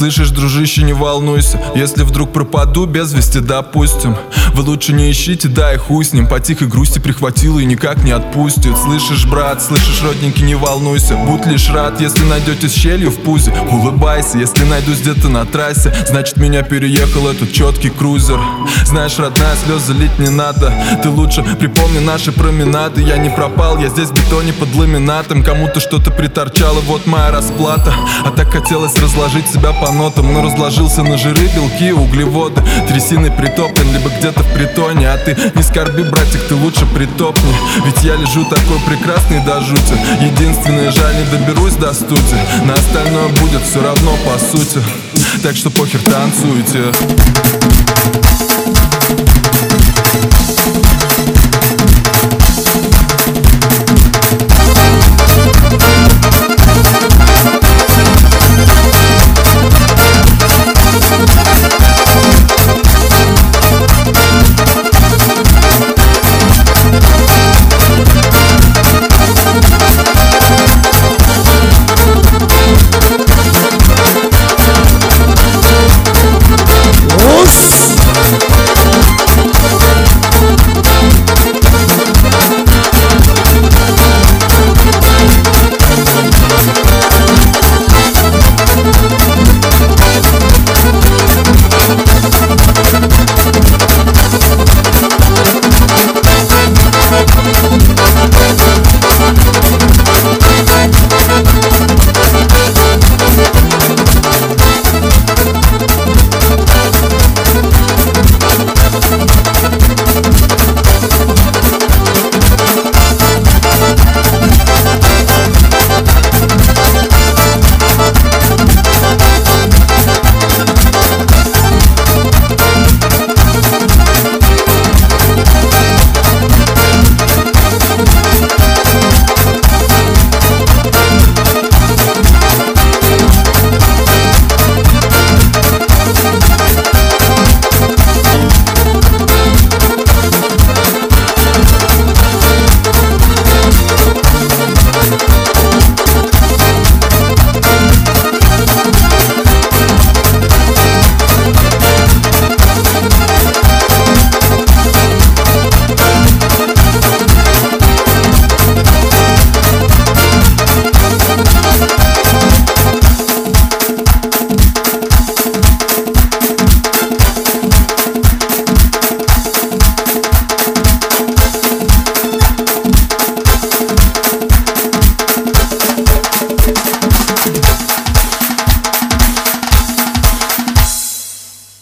Слышишь, дружище, не волнуйся, если вдруг пропаду без вести, допустим. Вы лучше не ищите, да и хуй с ним. По тихой грусти прихватила и никак не отпустит. Слышишь, брат, слышишь, родненький, не волнуйся. Будь лишь рад, если найдете щелью в пузе. Улыбайся, если найдусь где-то на трассе, значит меня переехал этот четкий крузер. Знаешь, родная, слезы лить не надо. Ты лучше припомни наши променады. Я не пропал, я здесь в бетоне под ламинатом. Кому-то что-то приторчало, вот моя расплата. А так хотелось разложить себя по нотам, но разложился на жиры, белки, углеводы. Трясиной притоплен, либо где-то в притоне. А ты не скорби, братик, ты лучше притопни. Ведь я лежу такой прекрасный до жути. Единственное, жаль, не доберусь до студии. На остальное будет все равно по сути. Так что похер, танцуйте.